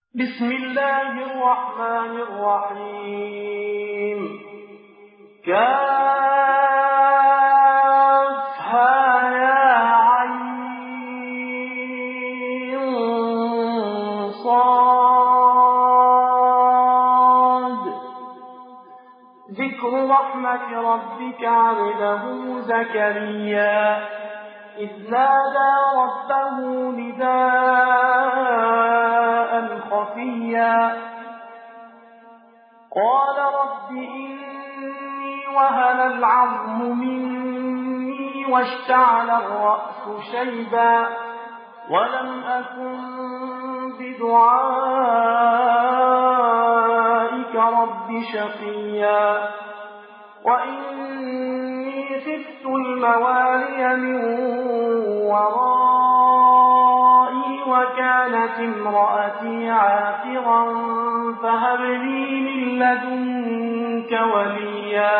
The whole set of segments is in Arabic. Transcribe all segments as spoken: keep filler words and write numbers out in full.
بسم الله الرحمن الرحيم. كافها يا عين صاد. ذكر رحمة ربك عبده زكريا إذ نادى ربه نداء خفيا قال رب إني وهن العظم مني واشتعل الرأس شيبا ولم أكن بدعائك رب شقيا وإني خفت الموالي من ورائي وكانت امرأتي عاقرا فهب لي من لدنك وليا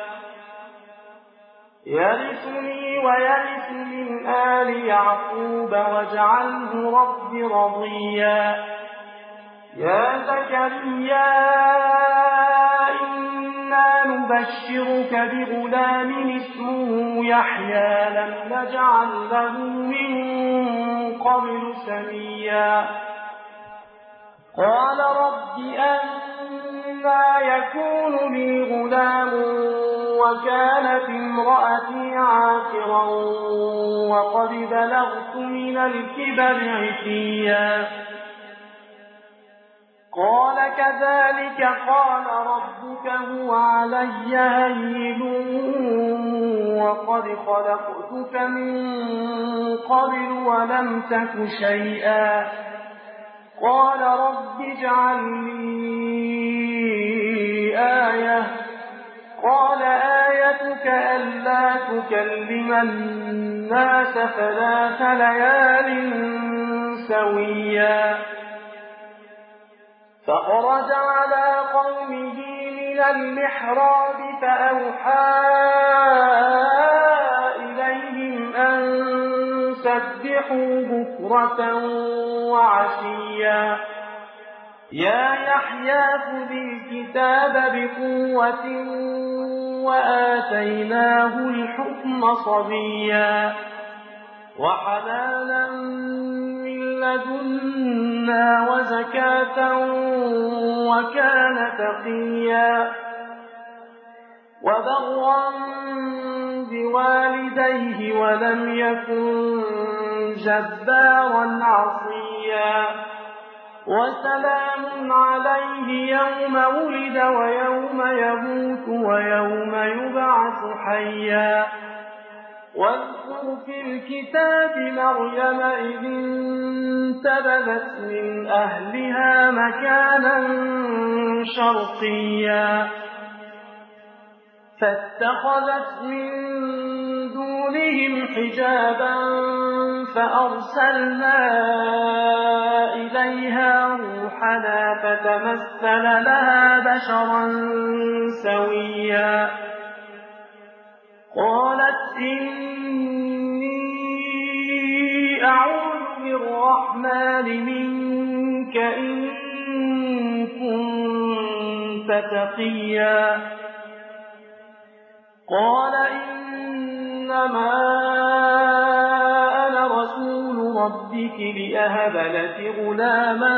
يرثني ويرث من آل يعقوب واجعله رب رضيا. يا زكريا إنا نبشرك بغلام اسمه يحيى لم نجعل له من قبل سميا. قال رب أنى يكون لي غلام وكانت امرأتي عاقرا وقد بلغت من الكبر عتيا. قال كذلك قال ربك هو علي هين وقد خلقتك من قبل ولم تك شيئا. قال رب اجعل لي آية. قال آيتك ألا تكلم الناس ثلاث ليال سويا. فخرج على قومه من المحراب فأوحى إليهم أن سبحوا بكرة وعشيا. يا يحيى خذ الكتاب بقوة وآتيناه الحكم صبيا وحنانا من لدنا وزكاة وكان تقيا وبرا بوالديه ولم يكن جبارا عصيا. وسلام عليه يوم ولد ويوم يموت ويوم يبعث حيا. واذكر في الكتاب مريم إذ انتبذت من أهلها مكانا شرقيا فاتخذت من دونهم حجابا فأرسلنا إليها روحنا فتمثل لها بشرا سويا. قالت إني أعوذ بالرحمن منك إن كنت تقيا. قال إنما أنا رسول ربك لأهب لك غلاما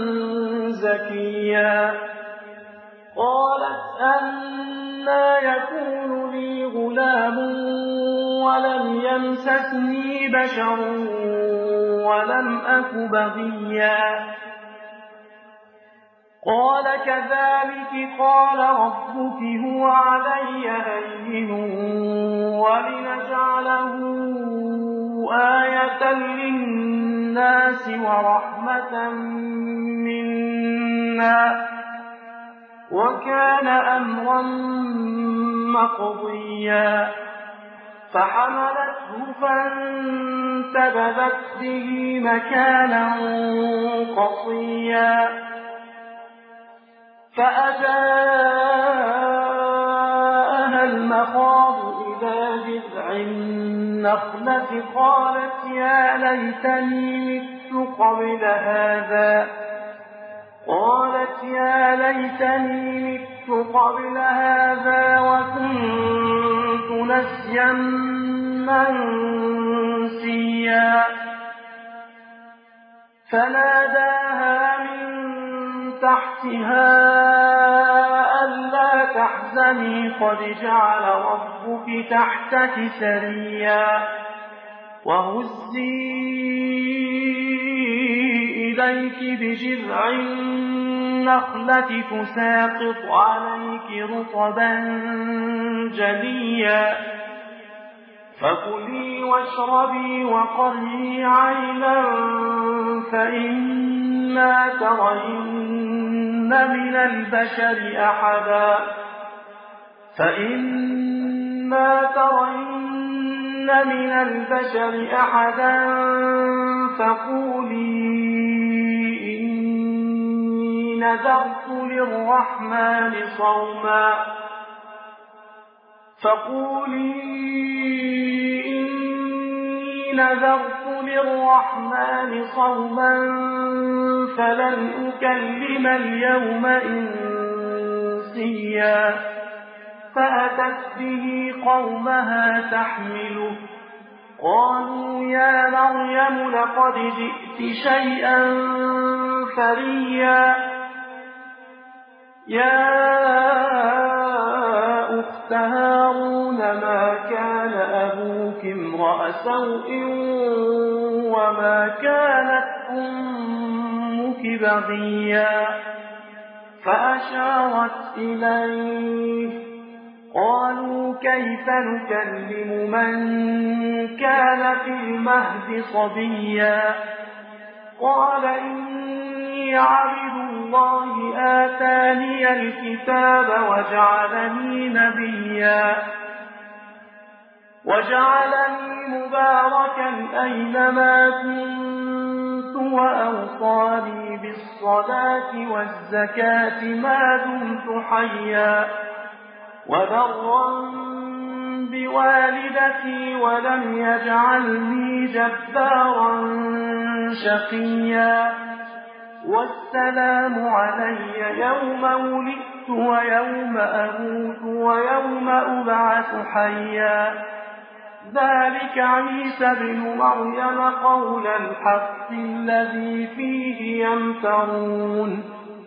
زكيا. قالت أنى يكون لي غلام ولم يمسسني بشر ولم أك بغيا. قال كذلك قال ربك هو علي هين ولنجعله آية للناس ورحمة منا وكان أمرا مقضيا. فحملته فانتبذت به مكانا قصيا. فأجاءها المخاض إلى جذع النخلة قالت يا ليتني مت قبل هذا ليتني مت قبل هذا وكنت نسيا منسيا فناداها من تحتها ألا تحزني قد جعل ربك تحتك سريا وهزي إليك بجذع النخلة تساقط عليك رطبا جنيا فكلي واشربي وقري عينا فإما ترين من البشر أحدا فإما ترين من البشر أحدا فقولي إني نذرت للرحمن صوما فقولي إني نذرت للرحمن صوما فلن أكلم اليوم إنسيا فأتت به قومها تحمله قالوا يا مريم لقد جئت شيئا فريا يا أخت هارون ما كان أبوك امرأ سوء وما كانت أمك بغيا فأشارت إليه قالوا كيف نكلم من كان في المهد صبيا قال إني عبد الله آتاني الكتاب وجعلني نبيا وجعلني مباركا أينما كنت وأوصاني بالصلاة والزكاة ما دمت حيا وبرا بوالدتي ولم يجعلني جبارا شقيا والسلام علي يوم ولدت ويوم أموت ويوم أبعث حيا ذلك عيسى بن مريم قول الحق الذي فيه يمترون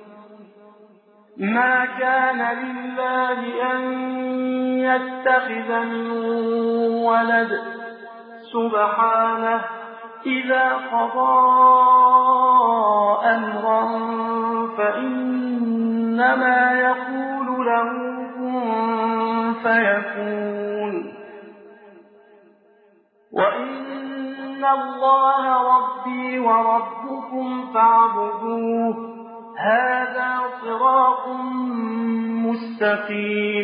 ما كان لله أن يتخذ من ولد سبحانه إذا قضى أمرا فإنما يقول له كن فيكون وإن الله ربي وربكم فاعبدوه هذا صراط مستقيم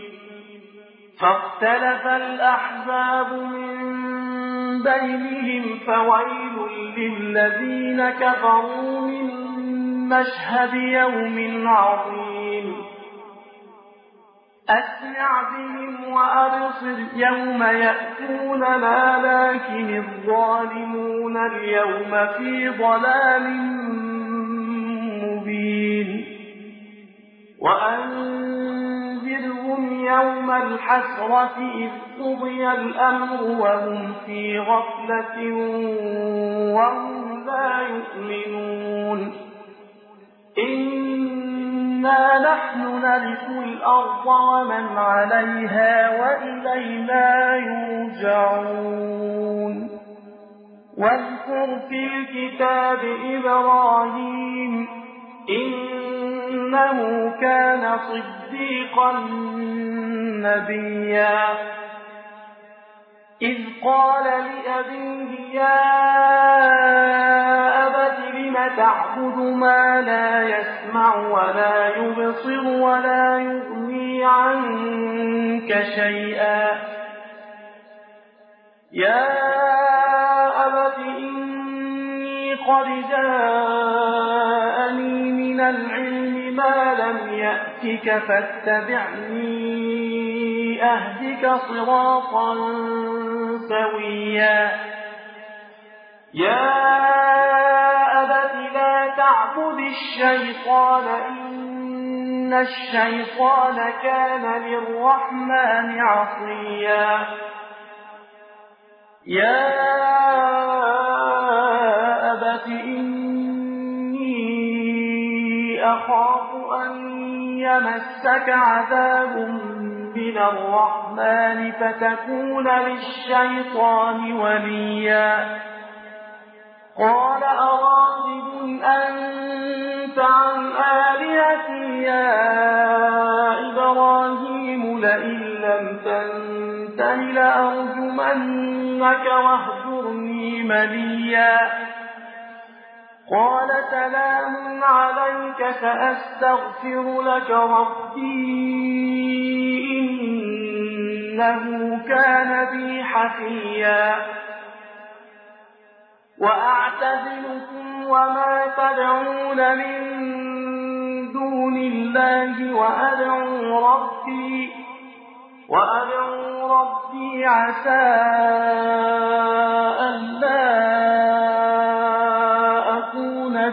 فاختلف الأحزاب من بينهم فويل للذين كفروا من مشهد يوم عظيم أسمع بهم وأبصر يوم يأتوننا لكن الظالمون اليوم في ضلال مبين وأنذرهم يوم الحسرة إذ قضي الأمر وهم في غفلة وهم لا يؤمنون إنا نحن نرث الأرض ومن عليها وإلينا يرجعون واذكر في الكتاب إبراهيم إنه كان صديقا نبيا إذ قال لأبيه يا أبت لم تعبد ما لا يسمع ولا يبصر ولا يغني عنك شيئا يا أبت إني قد جاءني من العلم ما لم يأتك فاتبعني أهدك صراطا سويا يا أبت لا تعبد الشيطان إن الشيطان كان للرحمن عصيا يا أبت إني أخاف أن يمسك عذاب من الرحمن فتكون للشيطان وليا قال أراغب أنت عن آلهتي يا إبراهيم لئن لم تنته لأرجمنك واهجرني مليا قال سلام عليك سأستغفر لك ربي إنه كان بي حفيا وأعتزلكم وما تدعون من دون الله وأدعو ربي وأدعو ربي عسى ألا أكون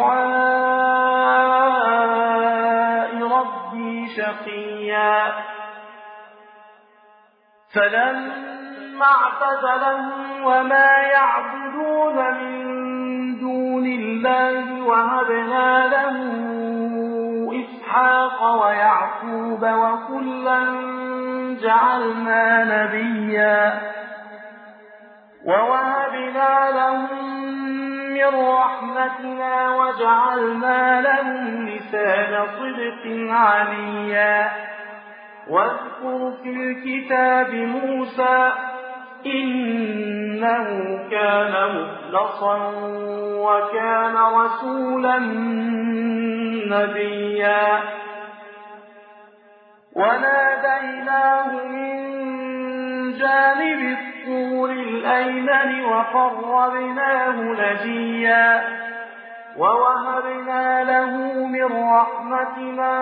بدعاء ربي شقيا فلما اعتزلهم وما يعبدون من دون الله وهبنا له إسحاق ويعقوب وكلا جعلنا نبيا ووهبنا لهم من رحمتنا وجعلنا لهم لسان صدق عليا واذكر في الكتاب موسى إنه كان مخلصا وكان رسولا نبيا وناديناه من جانب الطور الأيمن وقربناه نجيا ووهبنا له من رحمتنا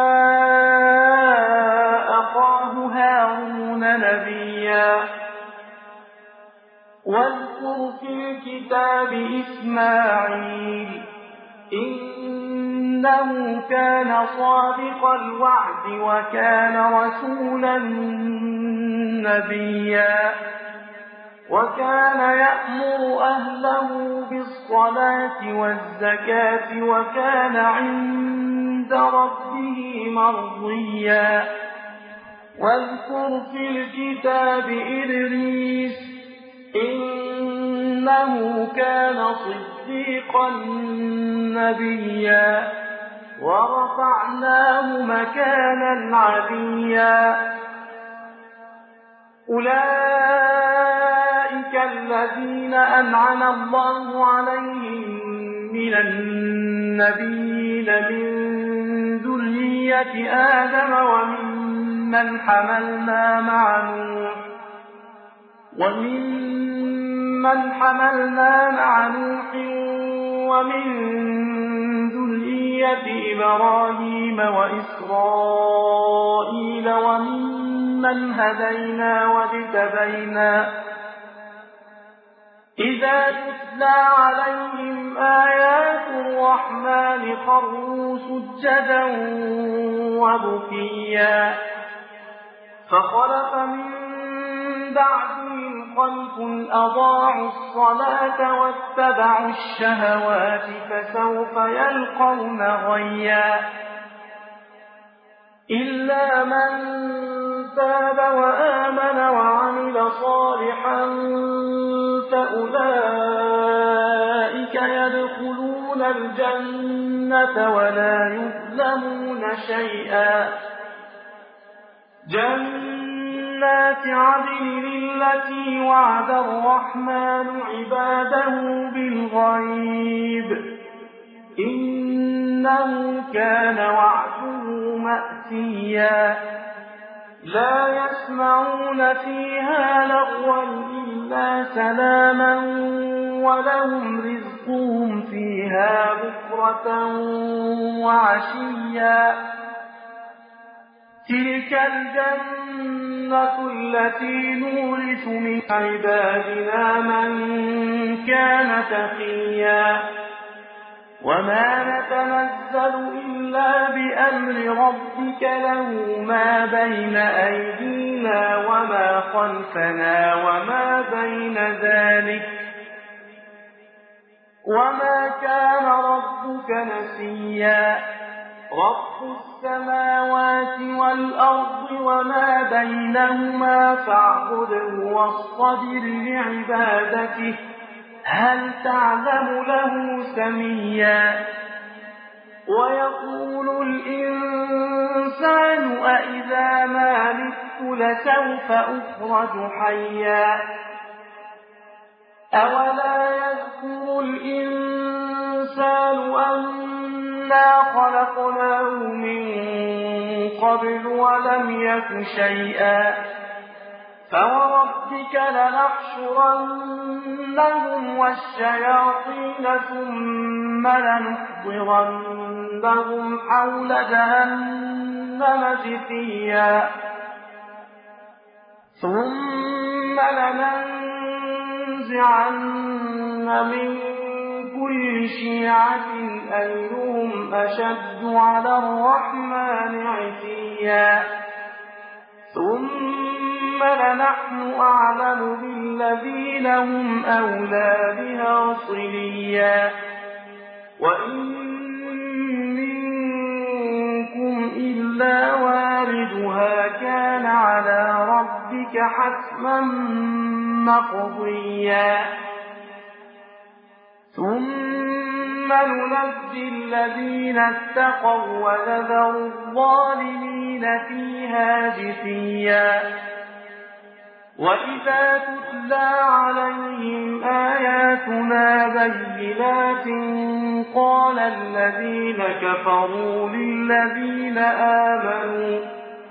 أخاه هارون نبيا واذكر في الكتاب إسماعيل إنه كان صادق الوعد وكان رسولا نبيا وكان يأمر أهله بالصلاة والزكاة وكان عند ربه مرضيا واذكر في الكتاب إدريس إنه كان صديقا نبيا ورفعناه مكانا عليا أولئك الذين أنعم الله عليهم من النبيين من ذرية آدم وممن حملنا مع نوح وممن حملنا مع نوح ومن ذرية إبراهيم وإسرائيل وممن هدينا واجتبينا إذا تتلى عليهم آيات الرحمن خروا سجدا وبكيا فخلف من بعدهم خلف أضاعوا الصلاة واتبعوا الشهوات فسوف يلقون غيا إلا من تاب وآمن وعمل صالحا فأولئك يدخلون الجنة ولا يظلمون شيئا جنات عدن التي وعد الرحمن عباده بالغيب إنه كان وعده مأتيا لا يسمعون فيها لغوا إلا سلاما ولهم رزقهم فيها بكرة وعشيا تلك الجنة التي نورث من عبادنا من كان تقيا وما نتنزل إلا بأمر ربك له ما بين أيدينا وما خلفنا وما بين ذلك وما كان ربك نسيا رب السماوات والأرض وما بينهما فاعبده واصطبر لعبادته هل تعلم له سميا ويقول الإنسان أإذا ما مت لسوف أخرج حيا أولا يذكر الإنسان أنا خلقناه من قبل ولم يك شيئا فوربك لنحشرنهم والشياطين ثم لنحضرنهم حول جهنم جثيا ثم لننزعن من كل شيعة أيهم أشد على الرحمن عتيا ثم لنحن أعلم بالذين هم أولى بها صليا وإن منكم إلا واردها كان على ربك حتما مقضيا ثم ننجي الذين اتقوا ونذر الظالمين فيها جثيا وإذا تتلى عليهم آياتنا بينات قال الذين كفروا للذين آمنوا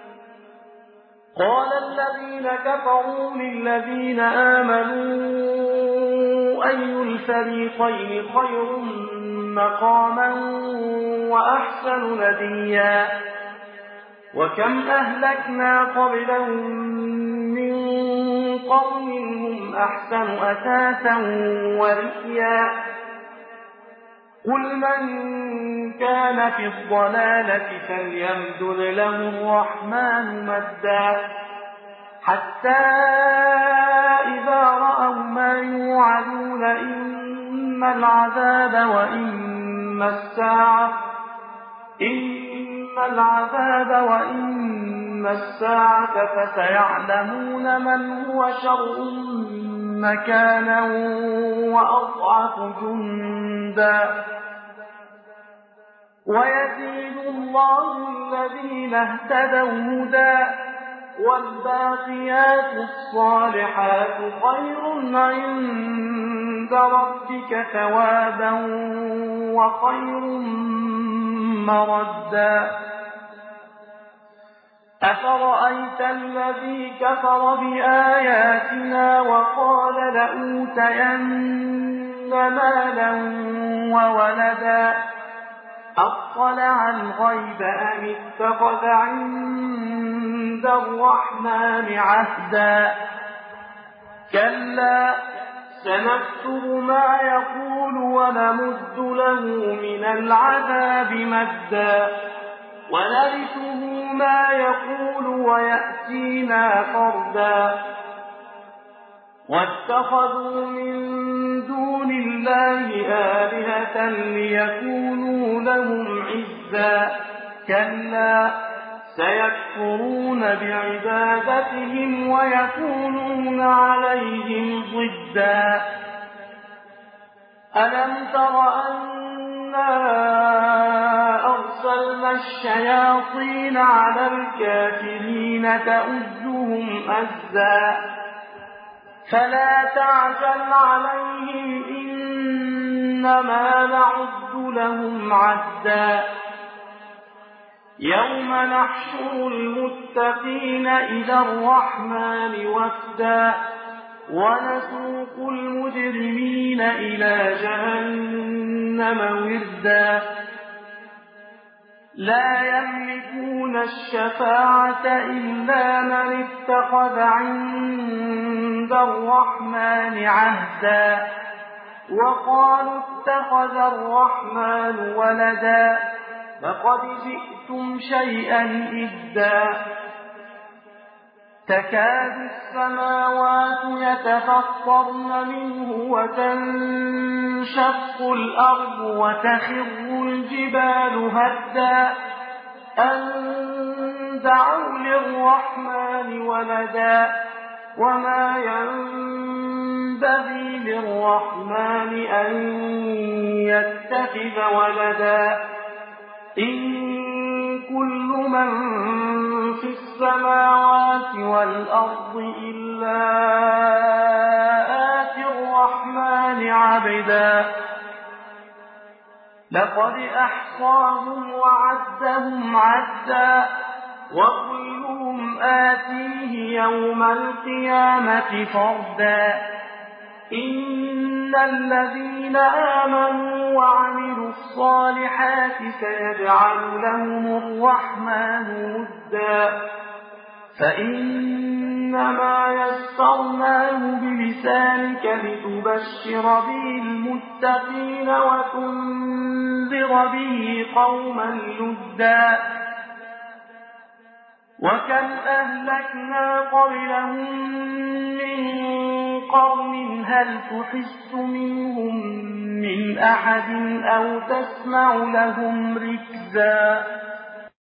قال الذين كفروا للذين آمنوا أي الفريقين خير مقاما وأحسن نديا وكم أهلكنا قبلهم من قرن هم أحسن أثاثا ورئيا قل من كان في الضلالة فليمدد له الرحمن مدا حتى إذا رأوا ما يوعدون إما العذاب وإما الساعة إما العذاب وإما الساعة فسيعلمون من هو شر مكانا وأضعف جندا ويزيد الله الذين اهتدوا هدى والباقيات الصالحات خير عند ربك ثوابا وخير مردا أفرأيت الذي كفر بآياتنا وقال لأوتين مالا وولدا أطلع الغيب أم اتخذ عند الرحمن عهدا كلا سنكتب ما يقول ونمد له من العذاب مدا ونرثه ما يقول ويأتينا فردا واتخذوا من دون الله آلهة ليكونوا لهم عزا كلا سيكفرون بعبادتهم ويكونون عليهم ضدا ألم تر أنا أرسلنا الشياطين على الكافرين تؤزهم أزا فلا تعجل عليهم إنما نعد لهم عدا يوم نحشر المتقين إلى الرحمن وفدا ونسوق المجرمين إلى جهنم وردا لا يملكون الشفاعة إلا من اتخذ عند الرحمن عهدا وقالوا اتخذ الرحمن ولدا لقد جئتم شيئا إدا تكاد السماوات يتفطرن منه وتنشق الأرض وتخر الجبال هدا أن دعوا للرحمن ولدا وما ينبغي للرحمن أن يتخذ ولدا إن كل من في السماوات والأرض إلا آتي الرحمن عبدا لقد أحصاهم وعدهم عدا وكلهم آتيه يوم القيامة فردا إن الذين آمنوا وعملوا الصالحات سيجعل لهم الرحمن ودا فإنما يسرناه بلسانك لتبشر به المتقين وتنذر به قوما لدا وكم أهلكنا قبلهم من قرن هل تحس منهم من أحد أو تسمع لهم ركزا